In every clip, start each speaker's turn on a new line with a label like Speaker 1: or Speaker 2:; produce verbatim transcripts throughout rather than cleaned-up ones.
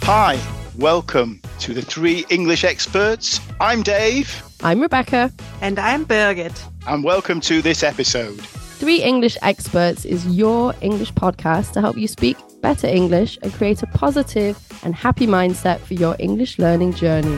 Speaker 1: Hi, welcome to the Three English Experts. I'm Dave.
Speaker 2: I'm Rebecca.
Speaker 3: And I'm Birgit.
Speaker 1: And welcome to this episode.
Speaker 2: Three English Experts is your English podcast to help you speak better English and create a positive and happy mindset for your English learning journey.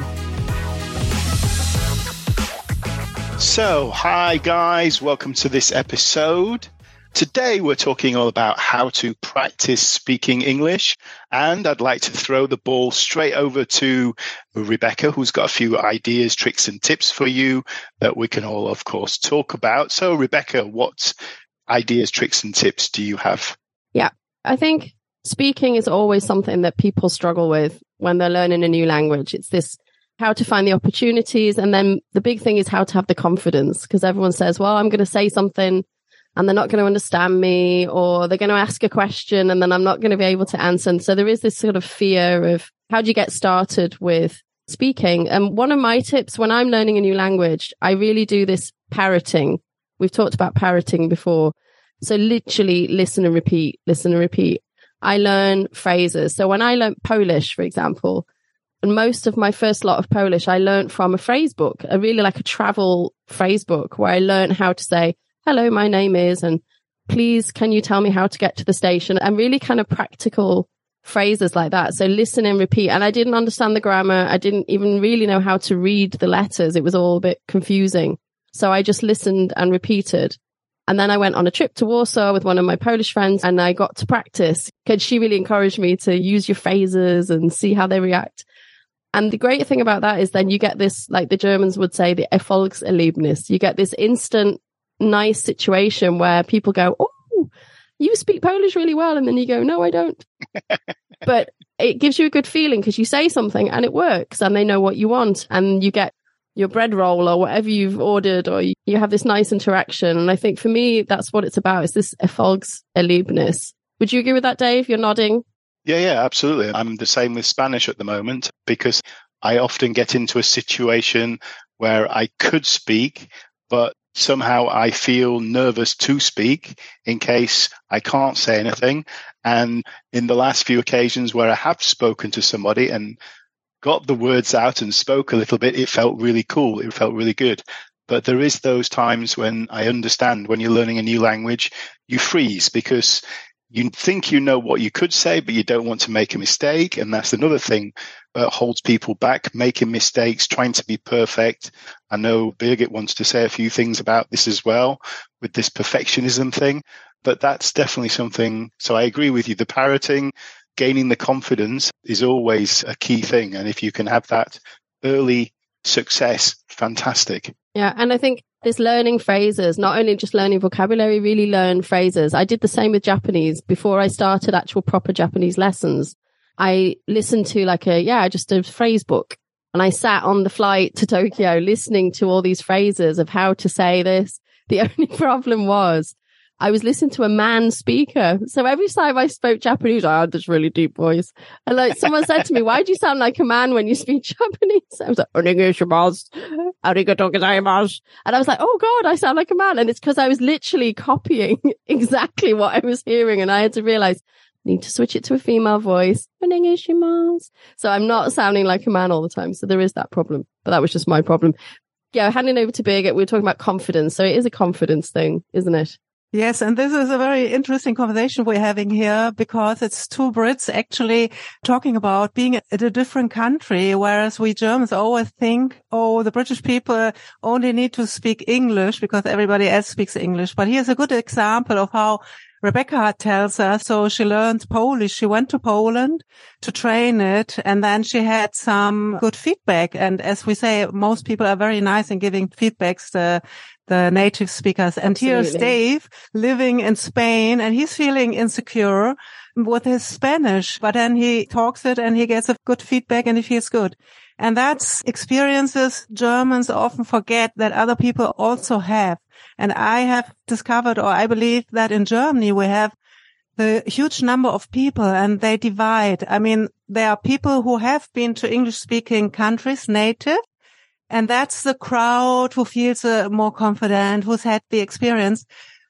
Speaker 1: So, hi guys, welcome to this episode. Today we're talking all about how to practice speaking English, and I'd like to throw the ball straight over to Rebecca, who's got a few ideas, tricks and tips for you that we can all, of course, talk about. So, Rebecca, what ideas, tricks and tips do you have?
Speaker 2: Yeah, I think speaking is always something that people struggle with when they're learning a new language. It's this how to find the opportunities, and then the big thing is how to have the confidence, because everyone says, well, I'm going to say something and they're not going to understand me, or they're going to ask a question and then I'm not going to be able to answer. And so there is this sort of fear of how do you get started with speaking? And one of my tips when I'm learning a new language, I really do this parroting. We've talked about parroting before. So literally listen and repeat, listen and repeat. I learn phrases. So when I learned Polish, for example, and most of my first lot of Polish, I learned from a phrase book, a really like a travel phrase book where I learned how to say, hello, my name is, and please, can you tell me how to get to the station? And really kind of practical phrases like that. So listen and repeat. And I didn't understand the grammar. I didn't even really know how to read the letters. It was all a bit confusing. So I just listened and repeated. And then I went on a trip to Warsaw with one of my Polish friends and I got to practice because she really encouraged me to use your phrases and see how they react. And the great thing about that is then you get this, like the Germans would say, the Erfolgserlebnis. You get this instant nice situation where people go, oh, you speak Polish really well. And then you go, no, I don't. But it gives you a good feeling because you say something and it works and they know what you want and you get your bread roll or whatever you've ordered, or you, you have this nice interaction. And I think for me, that's what it's about. It's this Erfolgserlebnis. Would you agree with that, Dave? You're nodding.
Speaker 1: Yeah, yeah, absolutely. I'm the same with Spanish at the moment because I often get into a situation where I could speak, but somehow I feel nervous to speak in case I can't say anything. And in the last few occasions where I have spoken to somebody and got the words out and spoke a little bit, it felt really cool. It felt really good. But there is those times when I understand when you're learning a new language, you freeze because you think you know what you could say, but you don't want to make a mistake. And that's another thing that holds people back, making mistakes, trying to be perfect. I know Birgit wants to say a few things about this as well with this perfectionism thing, but that's definitely something. So I agree with you. The parroting, gaining the confidence is always a key thing. And if you can have that early success, fantastic.
Speaker 2: Yeah. And I think this learning phrases, not only just learning vocabulary, really learn phrases. I did the same with Japanese before I started actual proper Japanese lessons. I listened to like a, yeah, just a phrase book. And I sat on the flight to Tokyo listening to all these phrases of how to say this. The only problem was I was listening to a man speaker. So every time I spoke Japanese, I had this really deep voice. And like someone said to me, why do you sound like a man when you speak Japanese? I was like, onegaishimasu, arigatou gozaimasu. And I was like, oh God, I sound like a man. And it's because I was literally copying exactly what I was hearing. And I had to realize, I need to switch it to a female voice. Onegaishimasu. So I'm not sounding like a man all the time. So there is that problem. But that was just my problem. Yeah, handing over to Birgit, we were talking about confidence. So it is a confidence thing, isn't it?
Speaker 3: Yes, and this is a very interesting conversation we're having here because it's two Brits actually talking about being in a different country, whereas we Germans always think, oh, the British people only need to speak English because everybody else speaks English. But here's a good example of how Rebecca tells us. So she learned Polish. She went to Poland to train it, and then she had some good feedback. And as we say, most people are very nice in giving feedbacks to the native speakers. And
Speaker 2: Absolutely.
Speaker 3: Here's Dave living in Spain, and he's feeling insecure with his Spanish, but then he talks it and he gets a good feedback and he feels good. And that's experiences Germans often forget that other people also have. And I have discovered, or I believe that in Germany we have the huge number of people and they divide. I mean, there are people who have been to English speaking countries native, and that's the crowd who feels uh, more confident, who's had the experience.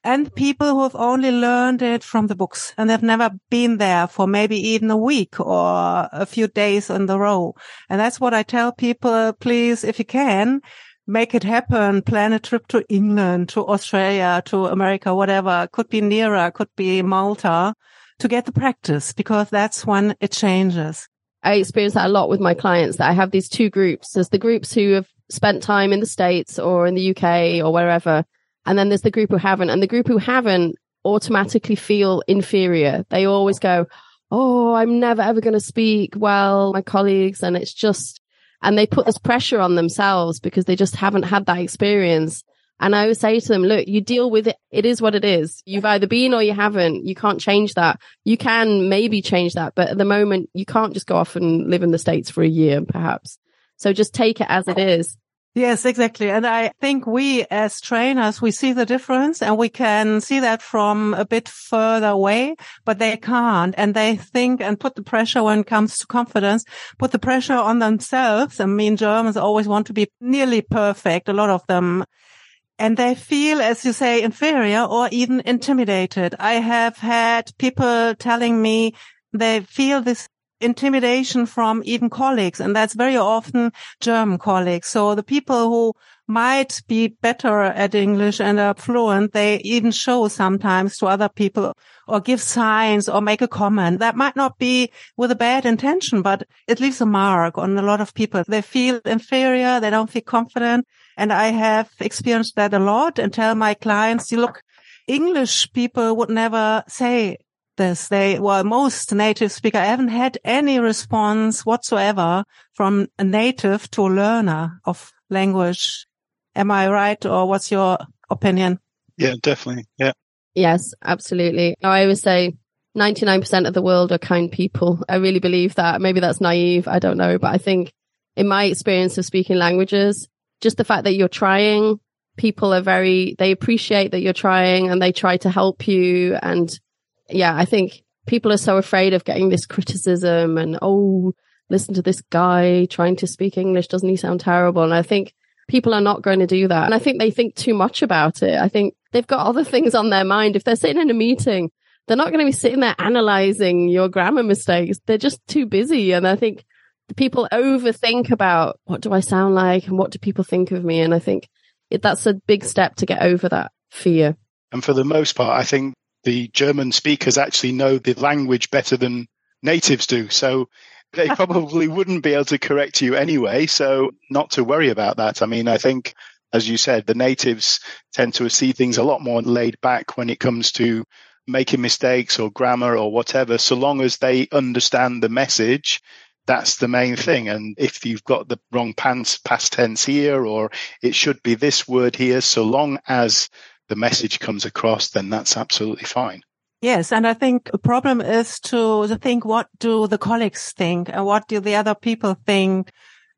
Speaker 3: and people who have only learned it from the books and they've never been there for maybe even a week or a few days in the row. And that's what I tell people, please, if you can, make it happen. Plan a trip to England, to Australia, to America, whatever. Could be nearer, could be Malta, to get the practice, because that's when it changes.
Speaker 2: I experience that a lot with my clients, that I have these two groups. There's the groups who have spent time in the States or in the U K or wherever. And then there's the group who haven't. And the group who haven't automatically feel inferior. They always go, oh, I'm never, ever going to speak well, my colleagues. And it's just, and they put this pressure on themselves because they just haven't had that experience. And I always say to them, look, you deal with it. It is what it is. You've either been or you haven't. You can't change that. You can maybe change that. But at the moment, you can't just go off and live in the States for a year, perhaps. So just take it as it is.
Speaker 3: Yes, exactly. And I think we as trainers, we see the difference and we can see that from a bit further away, but they can't. And they think and put the pressure when it comes to confidence, put the pressure on themselves. I mean, Germans always want to be nearly perfect, a lot of them. And they feel, as you say, inferior or even intimidated. I have had people telling me they feel this intimidation from even colleagues, and that's very often German colleagues. So the people who might be better at English and are fluent, they even show sometimes to other people or give signs or make a comment. That might not be with a bad intention, but it leaves a mark on a lot of people. They feel inferior. They don't feel confident. And I have experienced that a lot and tell my clients, you look, English people would never say this. They, well, most native speakers, I haven't had any response whatsoever from a native to a learner of language. Am I right? Or what's your opinion?
Speaker 1: Yeah, definitely. Yeah.
Speaker 2: Yes, absolutely. I always say ninety-nine percent of the world are kind people. I really believe that. Maybe that's naive. I don't know. But I think in my experience of speaking languages, just the fact that you're trying, people are very, they appreciate that you're trying and they try to help you. And yeah, I think people are so afraid of getting this criticism and, oh, listen to this guy trying to speak English. Doesn't he sound terrible? And I think people are not going to do that. And I think they think too much about it. I think they've got other things on their mind. If they're sitting in a meeting, they're not going to be sitting there analyzing your grammar mistakes. They're just too busy. And I think people overthink about what do I sound like and what do people think of me? And I think it, that's a big step to get over that fear.
Speaker 1: And for the most part, I think the German speakers actually know the language better than natives do. So they probably wouldn't be able to correct you anyway. So not to worry about that. I mean, I think, as you said, the natives tend to see things a lot more laid back when it comes to making mistakes or grammar or whatever. So long as they understand the message, that's the main thing. And if you've got the wrong past, past tense here, or it should be this word here, so long as the message comes across, then that's absolutely fine.
Speaker 3: Yes, and I think the problem is to think, what do the colleagues think and what do the other people think?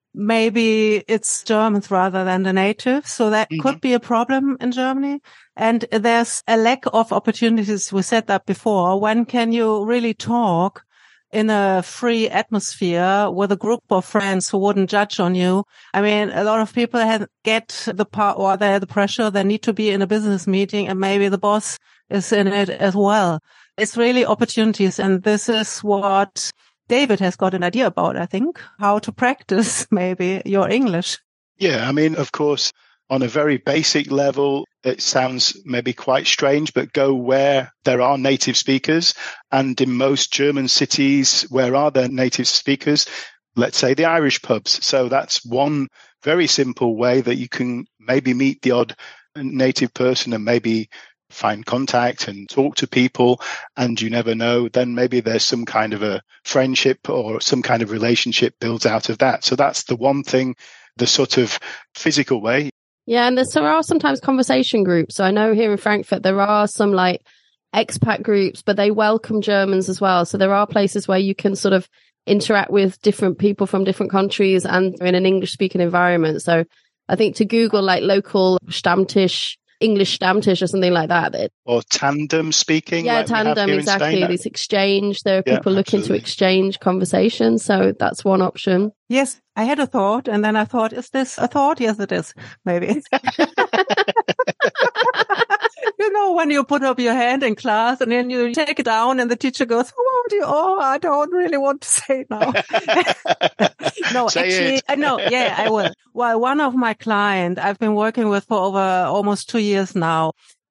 Speaker 3: Maybe it's Germans rather than the natives. So that mm-hmm. could be a problem in Germany. And there's a lack of opportunities. We said that before. When can you really talk in a free atmosphere with a group of friends who wouldn't judge on you? I mean, a lot of people have, get the part or they have the pressure. They need to be in a business meeting and maybe the boss is in it as well. It's really opportunities. And this is what David has got an idea about, I think, how to practice maybe your English.
Speaker 1: Yeah, I mean, of course, on a very basic level, it sounds maybe quite strange, but go where there are native speakers. And in most German cities, where are there native speakers? Let's say the Irish pubs. So that's one very simple way that you can maybe meet the odd native person and maybe find contact and talk to people. And you never know, then maybe there's some kind of a friendship or some kind of relationship builds out of that. So that's the one thing, the sort of physical way.
Speaker 2: Yeah, and there are sometimes conversation groups. So I know here in Frankfurt, there are some like expat groups, but they welcome Germans as well. So there are places where you can sort of interact with different people from different countries and in an English speaking environment. So I think to Google like local Stammtisch, English Stammtisch or something like that.
Speaker 1: Or tandem speaking.
Speaker 2: Yeah,
Speaker 1: like
Speaker 2: tandem, exactly. This exchange. There are
Speaker 1: yeah,
Speaker 2: people looking
Speaker 1: absolutely.
Speaker 2: to exchange conversations. So that's one option.
Speaker 3: Yes, I had a thought and then I thought, is this a thought? Yes, it is. Maybe. You know, when you put up your hand in class and then you take it down and the teacher goes, oh, do you, oh I don't really want to say it now. No,
Speaker 1: say
Speaker 3: actually,
Speaker 1: it.
Speaker 3: uh, no, yeah, I will. Well, one of my clients I've been working with for over almost two years now.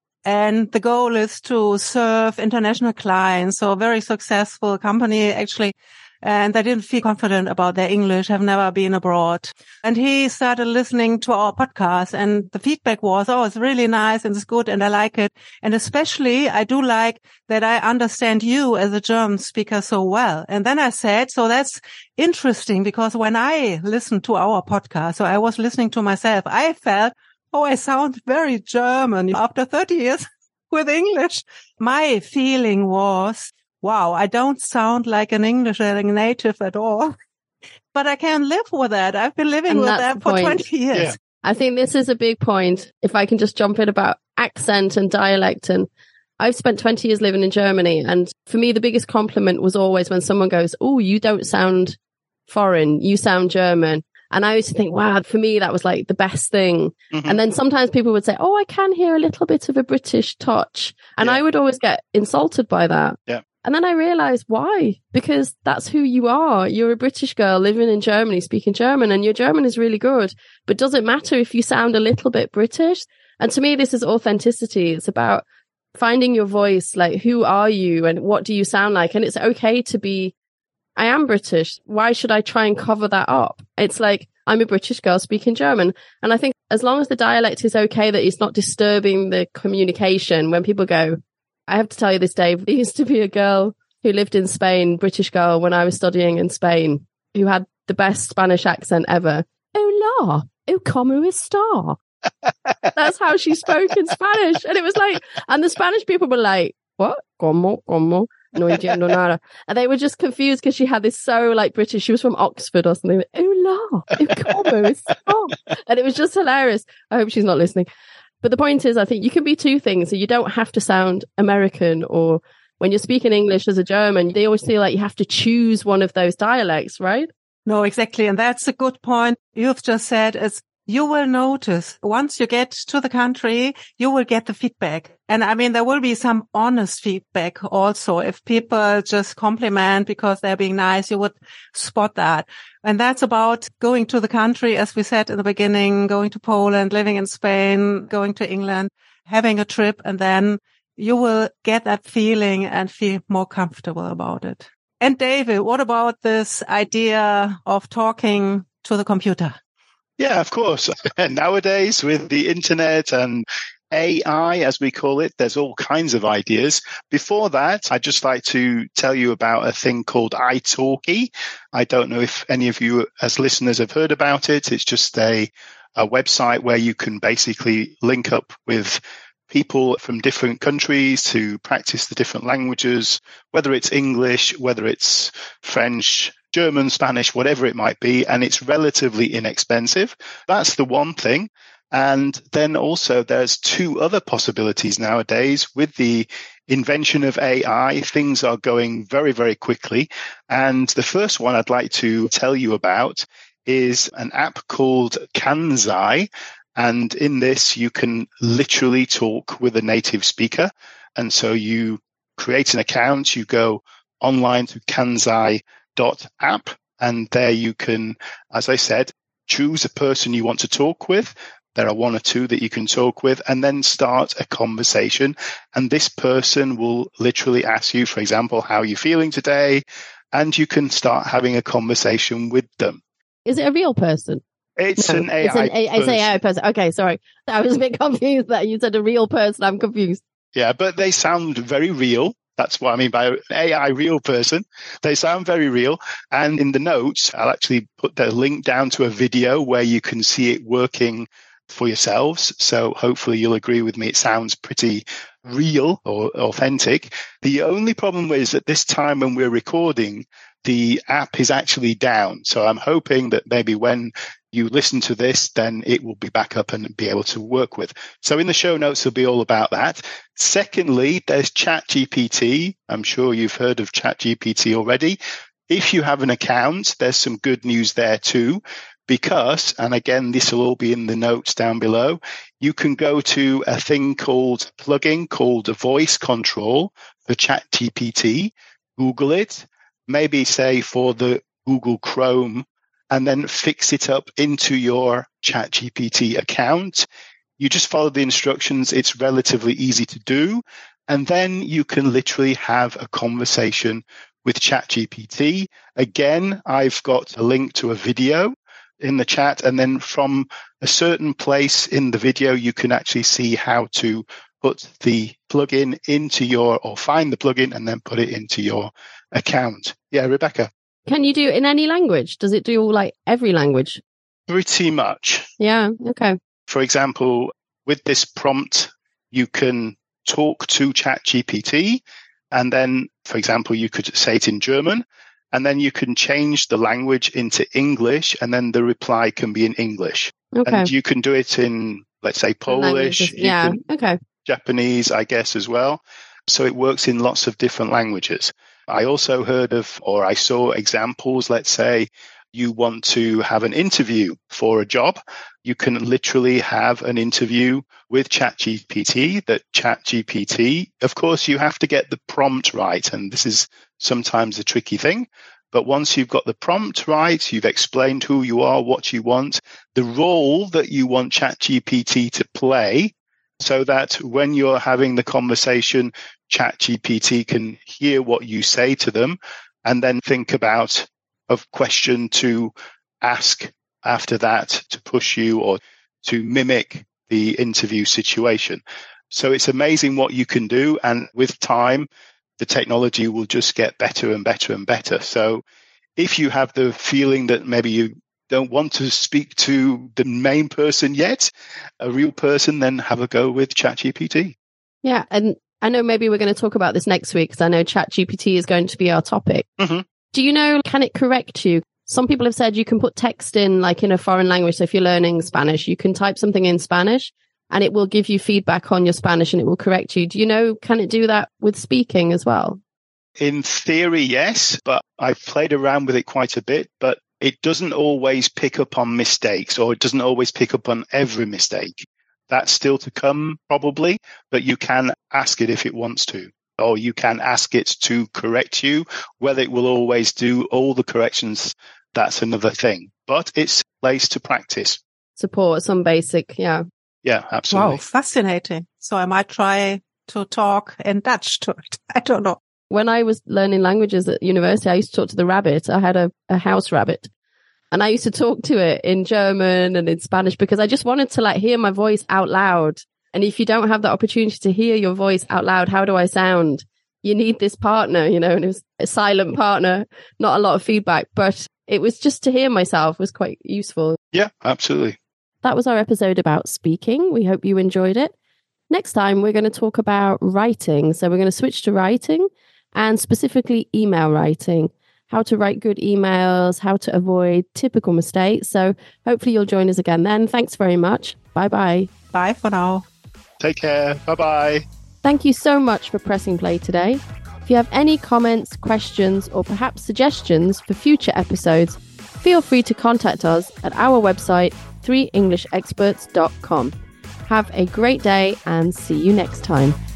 Speaker 3: And the goal is to serve international clients. So a very successful company, actually. And they didn't feel confident about their English, have never been abroad. And he started listening to our podcast and the feedback was, oh, it's really nice and it's good and I like it. And especially I do like that I understand you as a German speaker so well. And then I said, so that's interesting because when I listened to our podcast, so I was listening to myself, I felt, oh, I sound very German after thirty years with English. My feeling was, wow, I don't sound like an English native at all, but I can live with that. I've been living
Speaker 2: And
Speaker 3: with
Speaker 2: that's
Speaker 3: that
Speaker 2: the
Speaker 3: for
Speaker 2: point.
Speaker 3: twenty years.
Speaker 1: Yeah.
Speaker 2: I think this is a big point. If I can just jump in about accent and dialect. And I've spent twenty years living in Germany. And for me, the biggest compliment was always when someone goes, oh, you don't sound foreign. You sound German. And I used to think, wow, for me, that was like the best thing.
Speaker 1: Mm-hmm.
Speaker 2: And then sometimes people would say, oh, I can hear a little bit of a British touch. And
Speaker 1: Yeah.
Speaker 2: I would always get insulted by that.
Speaker 1: Yeah.
Speaker 2: And then I realized why, because that's who you are. You're a British girl living in Germany, speaking German, and your German is really good. But does it matter if you sound a little bit British? And to me, this is authenticity. It's about finding your voice. Like, who are you and what do you sound like? And it's okay to be, I am British. Why should I try and cover that up? It's like, I'm a British girl speaking German. And I think as long as the dialect is okay, that it's not disturbing the communication when people go, I have to tell you this, Dave, there used to be a girl who lived in Spain, British girl, when I was studying in Spain, who had the best Spanish accent ever. Hola, eu como está? That's how she spoke in Spanish. And it was like, and the Spanish people were like, what? Como, como? No entiendo nada. And they were just confused because she had this so like British. She was from Oxford or something. Hola, eu como está? And it was just hilarious. I hope she's not listening. But the point is, I think you can be two things. So you don't have to sound American, or when you're speaking English as a German, they always feel like you have to choose one of those dialects, right?
Speaker 3: No, exactly. And that's a good point. You've just said is you will notice once you get to the country, you will get the feedback. And I mean, there will be some honest feedback also. If people just compliment because they're being nice, you would spot that. And that's about going to the country, as we said in the beginning, going to Poland, living in Spain, going to England, having a trip, and then you will get that feeling and feel more comfortable about it. And David, what about this idea of talking to the computer?
Speaker 1: Yeah, of course. Nowadays, with the internet and A I, as we call it, there's all kinds of ideas. Before that, I'd just like to tell you about a thing called italki. I don't know if any of you as listeners have heard about it. It's just a, a website where you can basically link up with people from different countries to practice the different languages, whether it's English, whether it's French, German, Spanish, whatever it might be, and it's relatively inexpensive. That's the one thing. And then also there's two other possibilities nowadays. With the invention of A I, things are going very, very quickly. And the first one I'd like to tell you about is an app called Kanzai. And in this, you can literally talk with a native speaker. And so you create an account, you go online to kanzai dot app, and there you can, as I said, choose a person you want to talk with. There are one or two that you can talk with, and then start a conversation. And this person will literally ask you, for example, how are you feeling today? And you can start having a conversation with them.
Speaker 2: Is it a real person?
Speaker 1: It's
Speaker 2: No,
Speaker 1: an A I
Speaker 2: it's an A-
Speaker 1: person.
Speaker 2: it's an A I person. Okay, sorry. I was a bit confused that you said a real person. I'm confused.
Speaker 1: Yeah, but they sound very real. That's what I mean by an A I real person. They sound very real. And in the notes, I'll actually put the link down to a video where you can see it working for yourselves. So hopefully you'll agree with me. It sounds pretty real or authentic. The only problem is at this time when we're recording, the app is actually down. So I'm hoping that maybe when you listen to this, then it will be back up and be able to work with. So in the show notes, it'll be all about that. Secondly, there's ChatGPT. I'm sure you've heard of ChatGPT already. If you have an account, there's some good news there too, because, and again, this will all be in the notes down below, you can go to a thing called plugin called Voice Control for ChatGPT, Google it, maybe say for the Google Chrome, and then fix it up into your ChatGPT account. You just follow the instructions. It's relatively easy to do. And then you can literally have a conversation with ChatGPT. Again, I've got a link to a video in the chat. And then from a certain place in the video, you can actually see how to put the plugin into your, or find the plugin and then put it into your account. Yeah, Rebecca.
Speaker 2: Can you do it in any language? Does it do like every language?
Speaker 1: Pretty much.
Speaker 2: Yeah. Okay.
Speaker 1: For example, with this prompt, you can talk to ChatGPT, and then, for example, you could say it in German, and then you can change the language into English, and then the reply can be in English.
Speaker 2: Okay.
Speaker 1: And you can do it in, let's say, Polish, you
Speaker 2: yeah,
Speaker 1: can,
Speaker 2: okay,
Speaker 1: Japanese, I guess, as well. So it works in lots of different languages. I also heard of, or I saw examples, let's say, you want to have an interview for a job, you can literally have an interview with ChatGPT. That ChatGPT, of course, you have to get the prompt right. And this is sometimes a tricky thing. But once you've got the prompt right, you've explained who you are, what you want, the role that you want ChatGPT to play, so that when you're having the conversation, ChatGPT can hear what you say to them and then think about a question to ask after that to push you or to mimic the interview situation. So it's amazing what you can do. And with time, the technology will just get better and better and better. So if you have the feeling that maybe you don't want to speak to the main person yet, a real person, then have a go with ChatGPT.
Speaker 2: Yeah. And I know maybe we're going to talk about this next week because I know ChatGPT is going to be our topic.
Speaker 1: Mm-hmm.
Speaker 2: Do you know, can it correct you? Some people have said you can put text in like in a foreign language. So if you're learning Spanish, you can type something in Spanish and it will give you feedback on your Spanish and it will correct you. Do you know, can it do that with speaking as well?
Speaker 1: In theory, yes, but I've played around with it quite a bit, but it doesn't always pick up on mistakes, or it doesn't always pick up on every mistake. That's still to come probably, but you can ask it if it wants to. Or you can ask it to correct you. Whether it will always do all the corrections, that's another thing. But it's a place to practice.
Speaker 2: Support some basic, yeah.
Speaker 1: Yeah, absolutely.
Speaker 3: Wow, fascinating. So I might try to talk in Dutch to it. I don't know.
Speaker 2: When I was learning languages at university, I used to talk to the rabbit. I had a, a house rabbit. And I used to talk to it in German and in Spanish because I just wanted to like hear my voice out loud. And if you don't have the opportunity to hear your voice out loud, how do I sound? You need this partner, you know, and it was a silent partner, not a lot of feedback, but it was just to hear myself was quite useful.
Speaker 1: Yeah, absolutely.
Speaker 2: That was our episode about speaking. We hope you enjoyed it. Next time, we're going to talk about writing. So we're going to switch to writing and specifically email writing, how to write good emails, how to avoid typical mistakes. So hopefully you'll join us again then. Thanks very much. Bye-bye.
Speaker 3: Bye for now.
Speaker 1: Take care. Bye-bye.
Speaker 2: Thank you so much for pressing play today. If you have any comments, questions, or perhaps suggestions for future episodes, feel free to contact us at our website, three english experts dot com. Have a great day and see you next time.